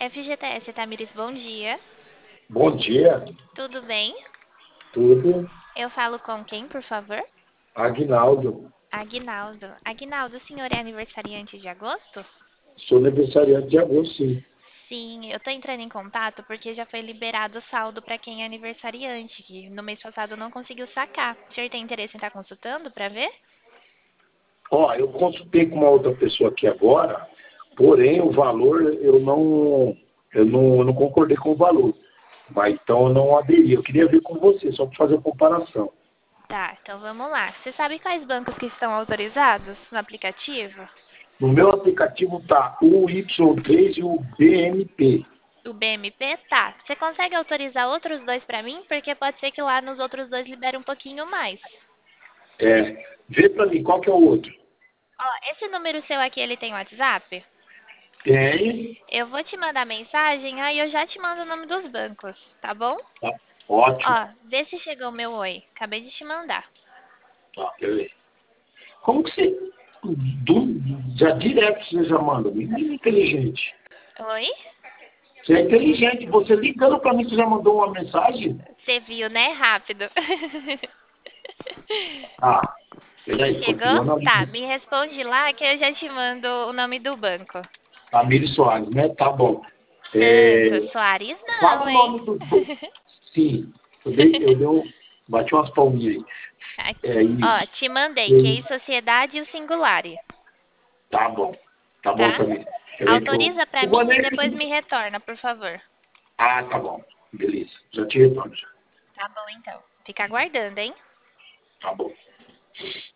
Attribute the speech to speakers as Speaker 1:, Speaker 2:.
Speaker 1: FGTS Tamires, bom dia.
Speaker 2: Bom dia,
Speaker 1: Tudo bem?
Speaker 2: tudo.
Speaker 1: Eu falo com quem, por favor?
Speaker 2: Aguinaldo,
Speaker 1: Aguinaldo. Aguinaldo, o senhor é aniversariante de agosto?
Speaker 2: sou aniversariante de agosto, sim.
Speaker 1: Sim, eu tô entrando em contato porque já foi liberado o saldo para quem é aniversariante, que no mês passado não conseguiu sacar. O senhor tem interesse em estar consultando para ver?
Speaker 2: Ó, eu consultei com uma outra pessoa aqui agora, porém o valor eu não concordei com o valor. Mas então eu não aderi. Eu queria ver com você, só para fazer a comparação.
Speaker 1: Tá, então vamos lá. Você sabe quais bancos que estão autorizados no aplicativo?
Speaker 2: No meu aplicativo tá o Y3 e o BMP.
Speaker 1: O BMP? Tá. Você consegue autorizar outros dois para mim? Porque pode ser que lá nos outros dois libere um pouquinho mais.
Speaker 2: Vê para mim qual que é o outro.
Speaker 1: Ó, esse número seu aqui, ele tem WhatsApp?
Speaker 2: Tem,
Speaker 1: Eu vou te mandar mensagem, aí eu já te mando o nome dos bancos, tá bom?
Speaker 2: tá, ótimo.
Speaker 1: Ó, vê se chegou o meu oi. Acabei de te mandar.
Speaker 2: Tá, beleza. Como que você, já direto você já manda? Menino inteligente.
Speaker 1: Oi?
Speaker 2: Você é inteligente. Você ligando para mim, você já mandou uma mensagem?
Speaker 1: Você viu, né? Rápido.
Speaker 2: Ah, peraí,
Speaker 1: Chegou?
Speaker 2: continua na
Speaker 1: Tá,
Speaker 2: linha.
Speaker 1: me responde lá que eu já te mando o nome do banco.
Speaker 2: Tamires Soares, né? Tá bom.
Speaker 1: Tanto,
Speaker 2: É,
Speaker 1: Soares
Speaker 2: fala
Speaker 1: não,
Speaker 2: o
Speaker 1: hein?
Speaker 2: nome Sim, bati umas palminhas aí. É
Speaker 1: Aqui,
Speaker 2: isso.
Speaker 1: ó, te mandei, que
Speaker 2: E-
Speaker 1: é Sociedade e o Singulare,
Speaker 2: Tá bom. Tá bom,
Speaker 1: tá?
Speaker 2: Tamires. Peraí que eu.
Speaker 1: Autoriza pra
Speaker 2: O
Speaker 1: mim e
Speaker 2: Vanessa.
Speaker 1: depois me retorna, por favor.
Speaker 2: Ah, tá bom. Beleza. Já te retorno. Já.
Speaker 1: Tá bom, então. Fica aguardando, hein?
Speaker 2: Tá bom.